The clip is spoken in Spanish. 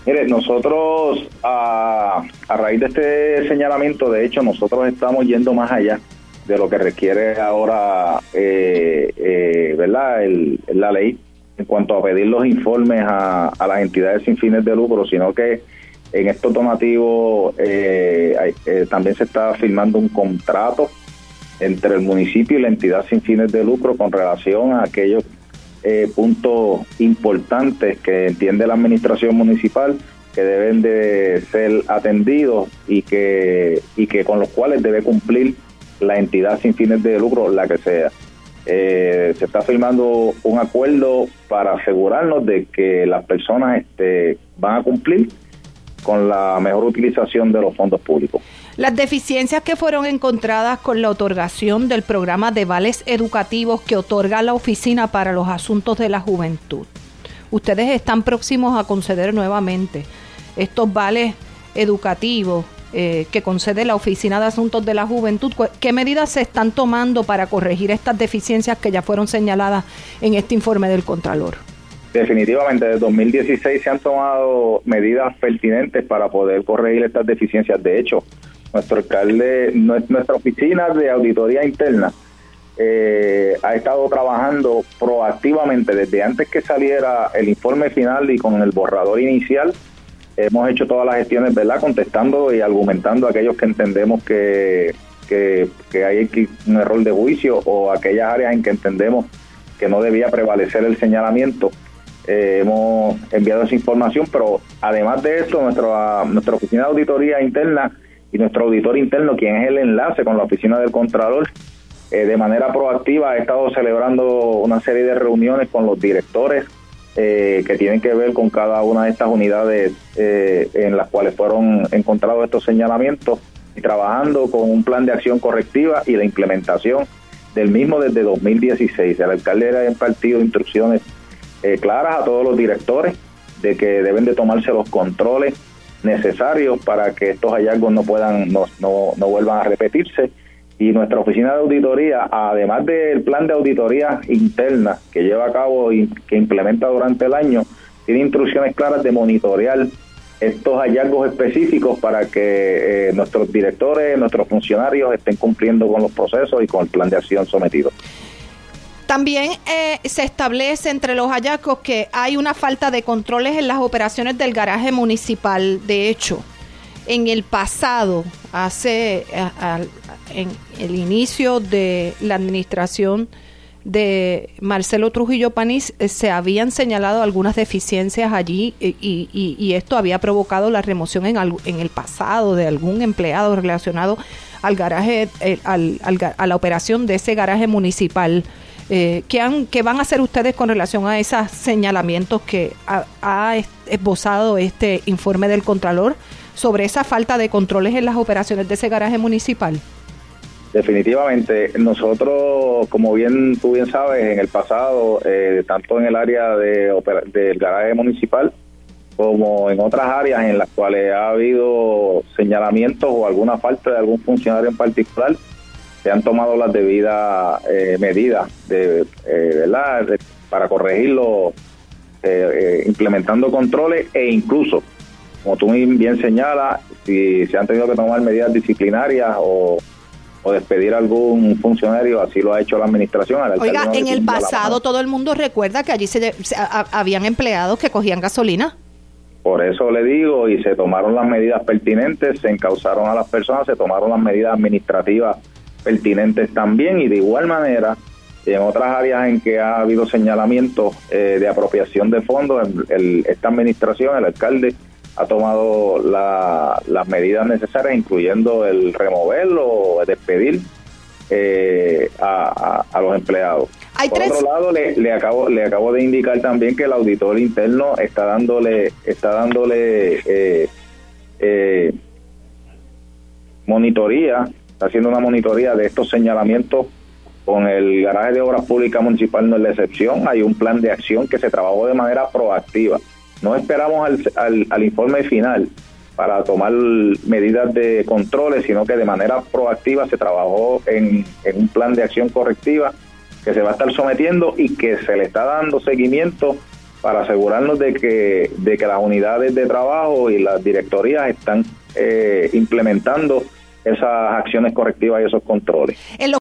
Mire, nosotros a raíz de este señalamiento, de hecho, nosotros estamos yendo más allá de lo que requiere ahora, ¿verdad? La ley en cuanto a pedir los informes a las entidades sin fines de lucro, sino que en estos donativos también se está firmando un contrato entre el municipio y la entidad sin fines de lucro con relación a aquellos puntos importantes que entiende la administración municipal que deben de ser atendidos y que con los cuales debe cumplir la entidad sin fines de lucro, la que sea. Se está firmando un acuerdo para asegurarnos de que las personas van a cumplir con la mejor utilización de los fondos públicos. Las deficiencias que fueron encontradas con la otorgación del programa de vales educativos que otorga la Oficina para los Asuntos de la Juventud. Ustedes están próximos a conceder nuevamente estos vales educativos que concede la Oficina de Asuntos de la Juventud. ¿Qué medidas se están tomando para corregir estas deficiencias que ya fueron señaladas en este informe del Contralor? Definitivamente, desde 2016 se han tomado medidas pertinentes para poder corregir estas deficiencias. De hecho, nuestra oficina de auditoría interna ha estado trabajando proactivamente desde antes que saliera el informe final y con el borrador inicial. Hemos hecho todas las gestiones, ¿verdad?, contestando y argumentando a aquellos que entendemos que hay un error de juicio o aquellas áreas en que entendemos que no debía prevalecer el señalamiento. Hemos enviado esa información, pero además de esto, nuestra oficina de auditoría interna y nuestro auditor interno, quien es el enlace con la oficina del Contralor, de manera proactiva ha estado celebrando una serie de reuniones con los directores que tienen que ver con cada una de estas unidades en las cuales fueron encontrados estos señalamientos y trabajando con un plan de acción correctiva y la implementación del mismo desde 2016. El alcalde ha impartido instrucciones claras a todos los directores de que deben de tomarse los controles necesarios para que estos hallazgos no vuelvan a repetirse. Y nuestra oficina de auditoría, además del plan de auditoría interna que lleva a cabo y que implementa durante el año, tiene instrucciones claras de monitorear estos hallazgos específicos para que nuestros directores, nuestros funcionarios estén cumpliendo con los procesos y con el plan de acción sometido. También se establece entre los hallazgos que hay una falta de controles en las operaciones del garaje municipal. De hecho, en el pasado, en el inicio de la administración de Marcelo Trujillo Panís, se habían señalado algunas deficiencias allí y esto había provocado la remoción en el pasado de algún empleado relacionado al garaje, a la operación de ese garaje municipal. ¿Qué van a hacer ustedes con relación a esos señalamientos que ha esbozado este informe del Contralor sobre esa falta de controles en las operaciones de ese garaje municipal? Definitivamente, nosotros, como tú bien sabes, en el pasado, tanto en el área del garaje municipal como en otras áreas en las cuales ha habido señalamientos o alguna falta de algún funcionario en particular, se han tomado las debidas medidas ¿verdad?, para corregirlo, implementando controles e incluso, como tú bien señalas, si se han tenido que tomar medidas disciplinarias o despedir a algún funcionario, así lo ha hecho la administración. Oiga, en el pasado todo el mundo recuerda que allí habían empleados que cogían gasolina. Por eso le digo, y se tomaron las medidas pertinentes, se encauzaron a las personas, se tomaron las medidas administrativas pertinentes también, y de igual manera, en otras áreas en que ha habido señalamientos de apropiación de fondos, esta administración, el alcalde, ha tomado las medidas necesarias, incluyendo el removerlo o despedir a los empleados. Por otro lado, le acabo de indicar también que el auditor interno está dándole monitoría, está haciendo una monitoría de estos señalamientos con el garaje de obras públicas municipal. No es la excepción. Hay un plan de acción que se trabajó de manera proactiva. No esperamos al informe final para tomar medidas de controles, sino que de manera proactiva se trabajó en un plan de acción correctiva que se va a estar sometiendo y que se le está dando seguimiento para asegurarnos de que las unidades de trabajo y las directorías están implementando esas acciones correctivas y esos controles.